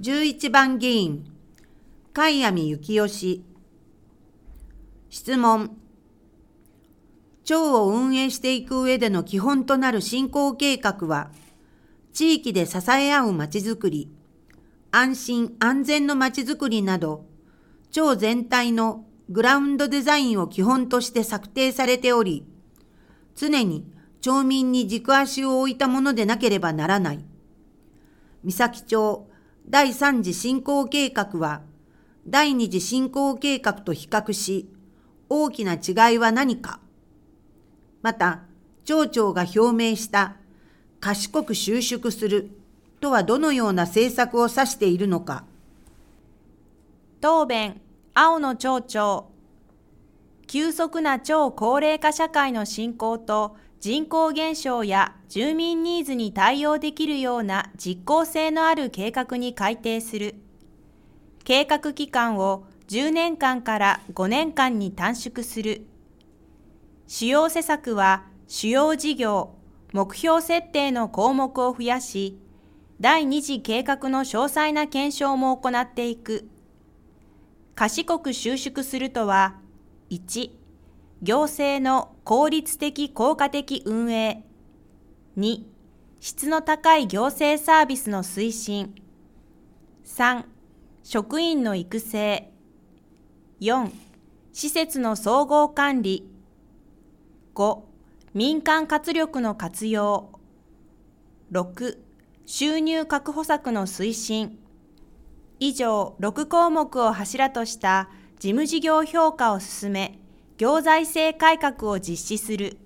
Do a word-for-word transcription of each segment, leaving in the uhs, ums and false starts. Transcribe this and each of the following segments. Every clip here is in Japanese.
じゅういちばん議員、貝網幸義。質問。町を運営していく上での基本となる振興計画は、地域で支え合うまちづくり、安心安全のまちづくりなど、町全体のグラウンドデザインを基本として策定されており、常に町民に軸足を置いたものでなければならない。三崎町だいさん次振興計画は、だいに次振興計画と比較し、大きな違いは何か。また、町長が表明した賢く収縮するとはどのような政策を指しているのか。 答弁、青野町長。急速な超高齢化社会の進行と人口減少や住民ニーズに対応できるような実効性のある計画に改定する。計画期間をじゅうねんかんからごねんかんに短縮する。主要施策は主要事業、目標設定の項目を増やし、だいに次計画の詳細な検証も行っていく。賢く収縮するとは、いち、行政の効率的効果的運営。に、質の高い行政サービスの推進。さん、職員の育成。よん、施設の総合管理。ご、民間活力の活用。ろく、収入確保策の推進。以上ろく項目を柱とした事務事業評価を進め、行財政改革を実施する。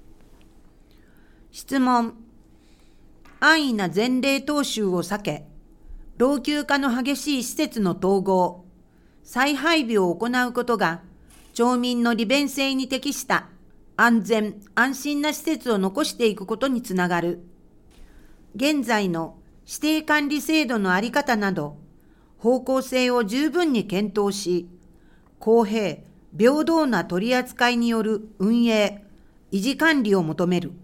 質問。安易な前例踏襲を避け、老朽化の激しい施設の統合、再配備を行うことが、町民の利便性に適した安全・安心な施設を残していくことにつながる。現在の指定管理制度の在り方など、方向性を十分に検討し、公平・平等な取り扱いによる運営・維持管理を求める。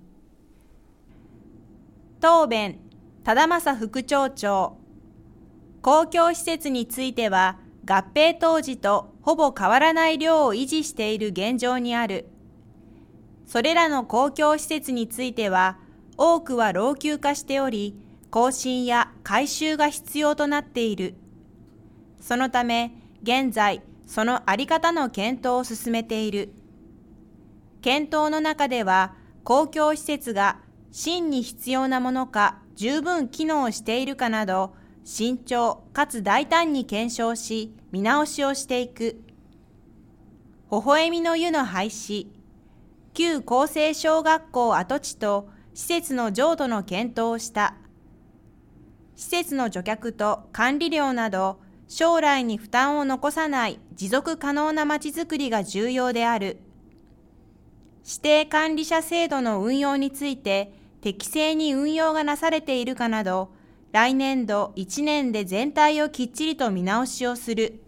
答弁、忠正副町長。公共施設については、合併当時とほぼ変わらない量を維持している現状にある。それらの公共施設については、多くは老朽化しており、更新や改修が必要となっている。そのため、現在、そのあり方の検討を進めている。検討の中では、公共施設が真に必要なものか、十分機能しているかなど、慎重かつ大胆に検証し、見直しをしていく。微笑みの湯の廃止、旧厚生小学校跡地と施設の譲渡の検討をした。施設の除却と管理料など、将来に負担を残さない持続可能なまちづくりが重要である。指定管理者制度の運用について、適正に運用がなされているかなど、来年度いちねんで全体をきっちりと見直しをする。